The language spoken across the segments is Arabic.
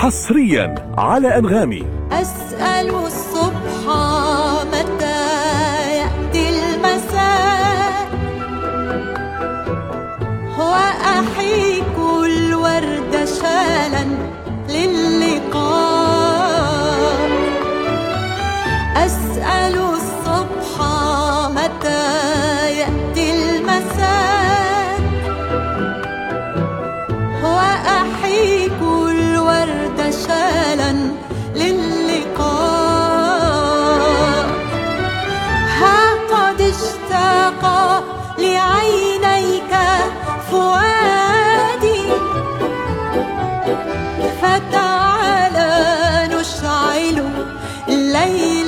حصريا على أنغامي. أسأل الصبح متى يأتي المساء، وأحيك الورد شالا للقاء. أسأل الصبح متى يأتي المساء، وأحيك الورد شالا للقاء. ها قد اشتاق لعينيك فؤادي، فتعالى نشعل الليل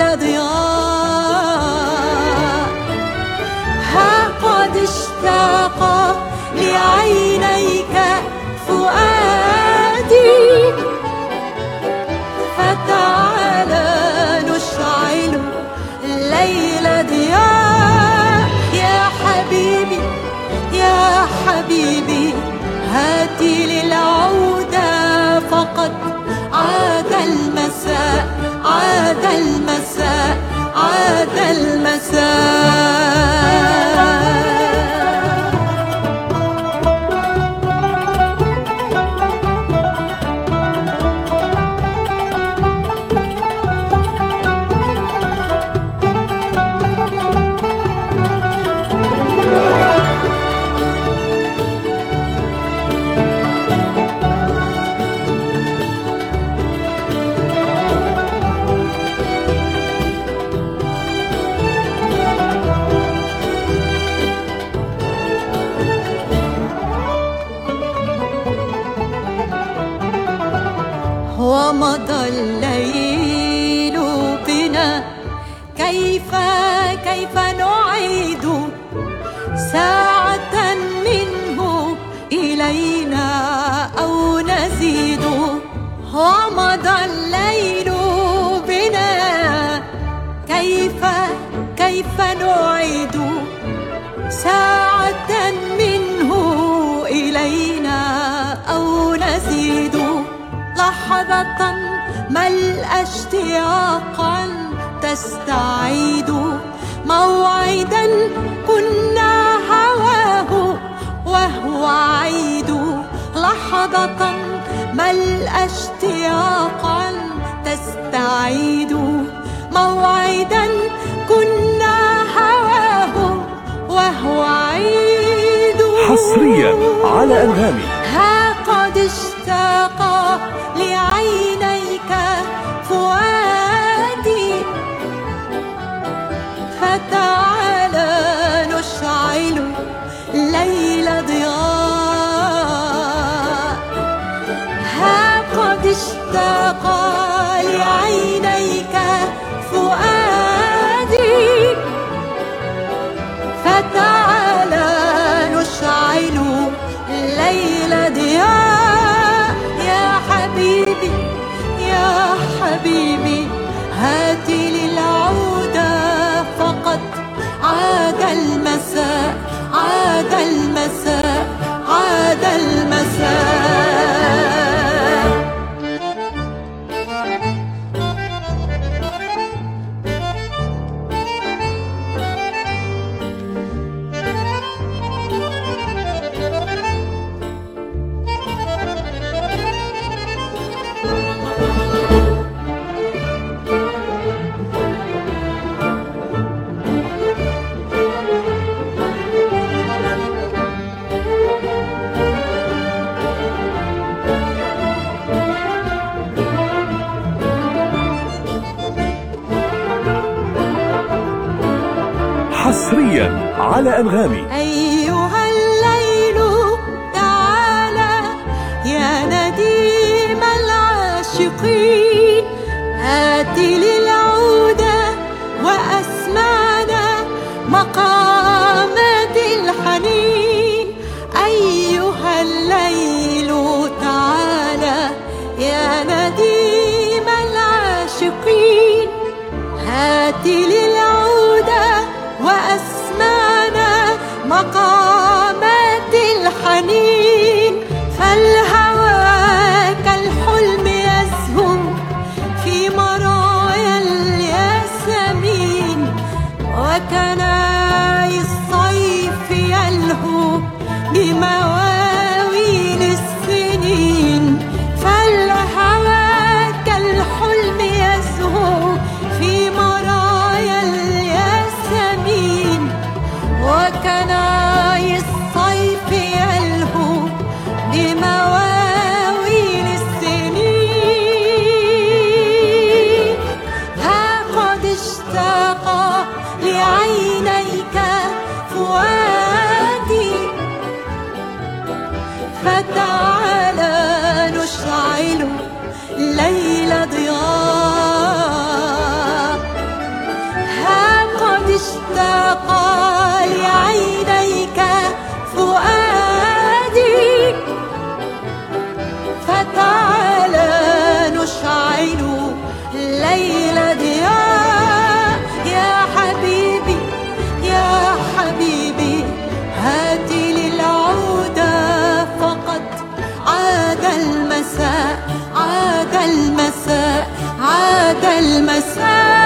ضياء. ها قد اشتاق لعينيك فؤادي، فتعالى نشعل الليل ضياء. يا حبيبي يا حبيبي هاتي للعودة، فقد عاد المساء، عاد المساء، عاد المساء. ومضى الليل بنا، كيف نعيد ساعة منه إلينا أو نزيد. ومضى الليل بنا، كيف نعيد ساعة منه إلينا أو نزيد. لحظة ملأ اشتياقا تستعيد، موعدا كنا هواه وهو عيد. لحظة ملأ اشتياقا تستعيد، موعدا كنا هواه وهو عيد. حصريا على أنغامي. ها قد اشتاق لعينيك فؤادي، فتعالى نشعل الليل ضياء. ها قد اشتاق لعينيك فؤادي، فتعالى نشعل الليل ضياء. يا حبيبي يا حبيبي هاتي للعودة، فقد عاد المساء، عاد المساء، عاد المساء. حصريا على أنغامي. أيها الليل تعالى يا نديم العاشقين، هات للعودة وأسمعنا مقامات الحنين. أيها الليل تعالى يا نديم العاشقين، هات للعودة وأسمعنا مقامات الحنين. فالهوى كالحلم يزيد وكناي الصيف يلهو بمواويل السنين، فالهوى كالحلم يزهو في مرايا الياسمين. وكناي الصيف يلهو بمواويل السنين، ها قد اشتاق لعينيك فؤادي، فتعالى نشعل الليل ضياء. ها قد اشتاق لعينيك فؤادي، فتعالى نشعل الليل ضياء. يا حبيبي يا حبيبي هات لي العود، فقد عاد المساء، عاد المساء، عاد المساء.